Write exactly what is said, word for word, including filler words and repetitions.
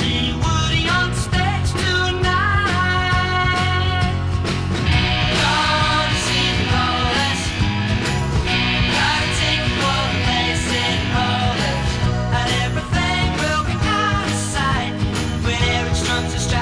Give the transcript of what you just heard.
see Woody on stage tonight. Gonna see the rollers. Gotta take for the basic rollers. And everything will be out of sight when Eric strums his